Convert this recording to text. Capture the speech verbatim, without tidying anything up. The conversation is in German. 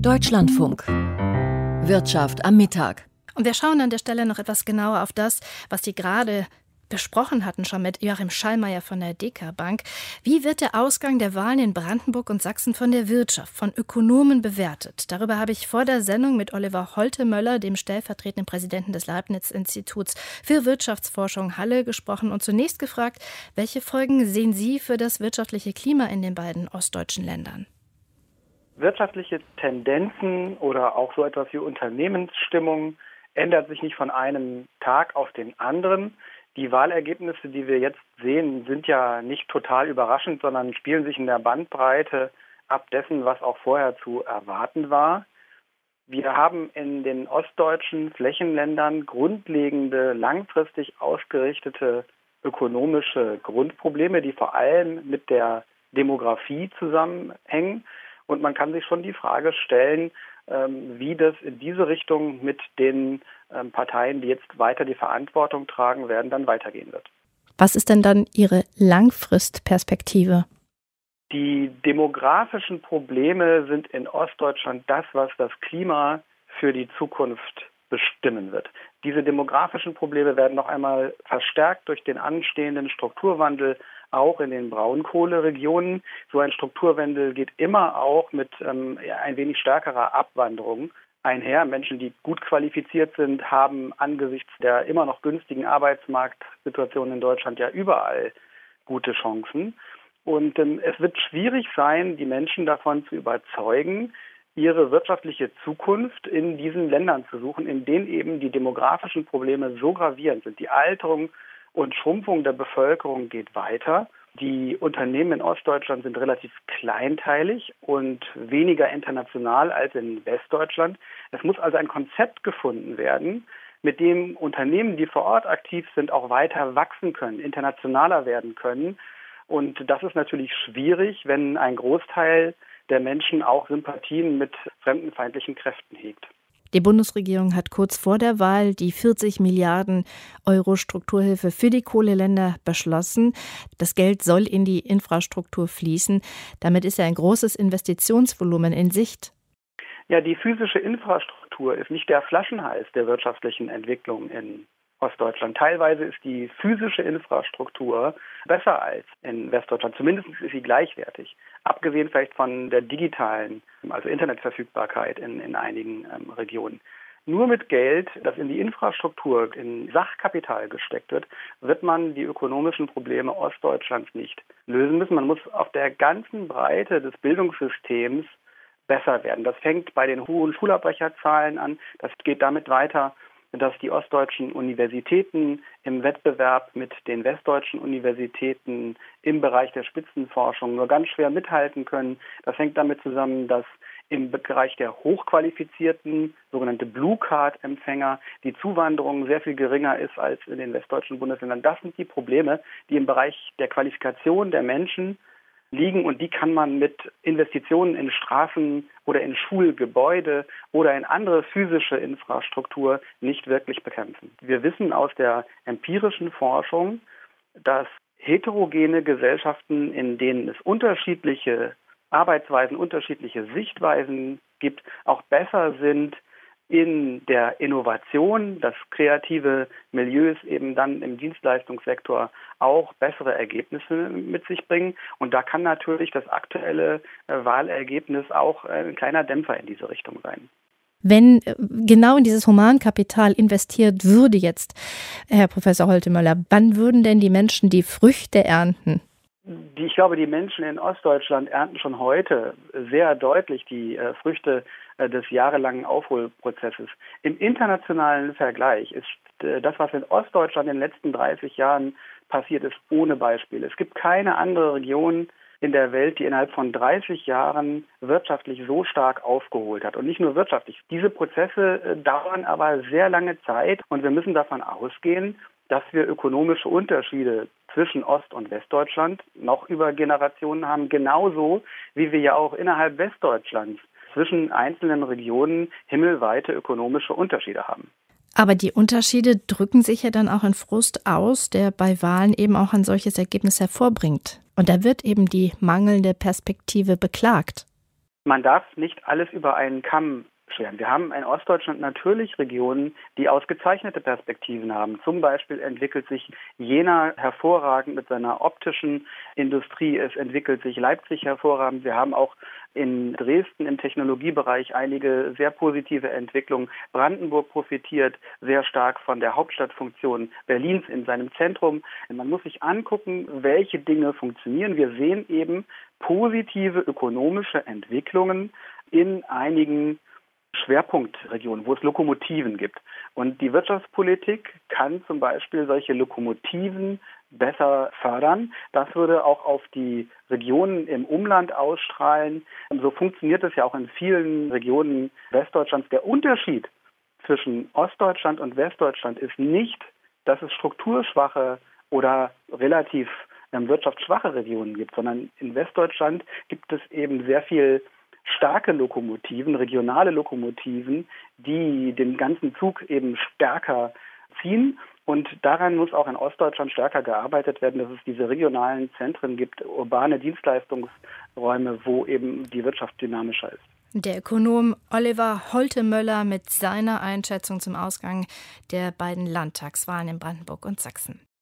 Deutschlandfunk. Wirtschaft am Mittag. Und wir schauen an der Stelle noch etwas genauer auf das, was Sie gerade besprochen hatten, schon mit Joachim Schallmeier von der D K Bank. Wie wird der Ausgang der Wahlen in Brandenburg und Sachsen von der Wirtschaft, von Ökonomen bewertet? Darüber habe ich vor der Sendung mit Oliver Holtemöller, dem stellvertretenden Präsidenten des Leibniz-Instituts für Wirtschaftsforschung Halle, gesprochen und zunächst gefragt, welche Folgen sehen Sie für das wirtschaftliche Klima in den beiden ostdeutschen Ländern? Wirtschaftliche Tendenzen oder auch so etwas wie Unternehmensstimmung ändert sich nicht von einem Tag auf den anderen. Die Wahlergebnisse, die wir jetzt sehen, sind ja nicht total überraschend, sondern spielen sich in der Bandbreite ab dessen, was auch vorher zu erwarten war. Wir haben in den ostdeutschen Flächenländern grundlegende, langfristig ausgerichtete ökonomische Grundprobleme, die vor allem mit der Demografie zusammenhängen. Und man kann sich schon die Frage stellen, wie das in diese Richtung mit den Parteien, die jetzt weiter die Verantwortung tragen werden, dann weitergehen wird. Was ist denn dann Ihre Langfristperspektive? Die demografischen Probleme sind in Ostdeutschland das, was das Klima für die Zukunft bestimmen wird. Diese demografischen Probleme werden noch einmal verstärkt durch den anstehenden Strukturwandel auch in den Braunkohleregionen. So ein Strukturwandel geht immer auch mit ähm, ein wenig stärkerer Abwanderung einher. Menschen, die gut qualifiziert sind, haben angesichts der immer noch günstigen Arbeitsmarktsituation in Deutschland ja überall gute Chancen. Und ähm, es wird schwierig sein, die Menschen davon zu überzeugen, ihre wirtschaftliche Zukunft in diesen Ländern zu suchen, in denen eben die demografischen Probleme so gravierend sind. Die Alterung und Schrumpfung der Bevölkerung geht weiter. Die Unternehmen in Ostdeutschland sind relativ kleinteilig und weniger international als in Westdeutschland. Es muss also ein Konzept gefunden werden, mit dem Unternehmen, die vor Ort aktiv sind, auch weiter wachsen können, internationaler werden können. Und das ist natürlich schwierig, wenn ein Großteil der Menschen auch Sympathien mit fremdenfeindlichen Kräften hegt. Die Bundesregierung hat kurz vor der Wahl die vierzig Milliarden Euro Strukturhilfe für die Kohleländer beschlossen. Das Geld soll in die Infrastruktur fließen. Damit ist ja ein großes Investitionsvolumen in Sicht. Ja, die physische Infrastruktur ist nicht der Flaschenhals der wirtschaftlichen Entwicklung in Ostdeutschland. Teilweise ist die physische Infrastruktur besser als in Westdeutschland. Zumindest ist sie gleichwertig. Abgesehen vielleicht von der digitalen, also Internetverfügbarkeit in, in einigen ähm, Regionen. Nur mit Geld, das in die Infrastruktur, in Sachkapital gesteckt wird, wird man die ökonomischen Probleme Ostdeutschlands nicht lösen müssen. Man muss auf der ganzen Breite des Bildungssystems besser werden. Das fängt bei den hohen Schulabbrecherzahlen an. Das geht damit weiter, dass die ostdeutschen Universitäten im Wettbewerb mit den westdeutschen Universitäten im Bereich der Spitzenforschung nur ganz schwer mithalten können. Das hängt damit zusammen, dass im Bereich der hochqualifizierten, sogenannte Blue Card-Empfänger, die Zuwanderung sehr viel geringer ist als in den westdeutschen Bundesländern. Das sind die Probleme, die im Bereich der Qualifikation der Menschen liegen, und die kann man mit Investitionen in Straßen oder in Schulgebäude oder in andere physische Infrastruktur nicht wirklich bekämpfen. Wir wissen aus der empirischen Forschung, dass heterogene Gesellschaften, in denen es unterschiedliche Arbeitsweisen, unterschiedliche Sichtweisen gibt, auch besser sind in der Innovation, dass kreative Milieus eben dann im Dienstleistungssektor auch bessere Ergebnisse mit sich bringen. Und da kann natürlich das aktuelle Wahlergebnis auch ein kleiner Dämpfer in diese Richtung sein. Wenn genau in dieses Humankapital investiert würde jetzt, Herr Professor Holtemöller, wann würden denn die Menschen die Früchte ernten? Die, ich glaube, die Menschen in Ostdeutschland ernten schon heute sehr deutlich die äh, Früchte äh, des jahrelangen Aufholprozesses. Im internationalen Vergleich ist äh, das, was in Ostdeutschland in den letzten dreißig Jahren passiert ist, ohne Beispiel. Es gibt keine andere Region in der Welt, die innerhalb von dreißig Jahren wirtschaftlich so stark aufgeholt hat. Und nicht nur wirtschaftlich. Diese Prozesse äh, dauern aber sehr lange Zeit, und wir müssen davon ausgehen, dass wir ökonomische Unterschiede zwischen Ost- und Westdeutschland noch über Generationen haben, genauso wie wir ja auch innerhalb Westdeutschlands zwischen einzelnen Regionen himmelweite ökonomische Unterschiede haben. Aber die Unterschiede drücken sich ja dann auch in Frust aus, der bei Wahlen eben auch ein solches Ergebnis hervorbringt. Und da wird eben die mangelnde Perspektive beklagt. Man darf nicht alles über einen Kamm scheren. Wir haben in Ostdeutschland natürlich Regionen, die ausgezeichnete Perspektiven haben. Zum Beispiel entwickelt sich Jena hervorragend mit seiner optischen Industrie. Es entwickelt sich Leipzig hervorragend. Wir haben auch in Dresden im Technologiebereich einige sehr positive Entwicklungen. Brandenburg profitiert sehr stark von der Hauptstadtfunktion Berlins in seinem Zentrum. Man muss sich angucken, welche Dinge funktionieren. Wir sehen eben positive ökonomische Entwicklungen in einigen Schwerpunktregionen, wo es Lokomotiven gibt. Und die Wirtschaftspolitik kann zum Beispiel solche Lokomotiven besser fördern. Das würde auch auf die Regionen im Umland ausstrahlen. Und so funktioniert es ja auch in vielen Regionen Westdeutschlands. Der Unterschied zwischen Ostdeutschland und Westdeutschland ist nicht, dass es strukturschwache oder relativ ähm, wirtschaftsschwache Regionen gibt, sondern in Westdeutschland gibt es eben sehr viel starke Lokomotiven, regionale Lokomotiven, die den ganzen Zug eben stärker ziehen. Und daran muss auch in Ostdeutschland stärker gearbeitet werden, dass es diese regionalen Zentren gibt, urbane Dienstleistungsräume, wo eben die Wirtschaft dynamischer ist. Der Ökonom Oliver Holtemöller mit seiner Einschätzung zum Ausgang der beiden Landtagswahlen in Brandenburg und Sachsen.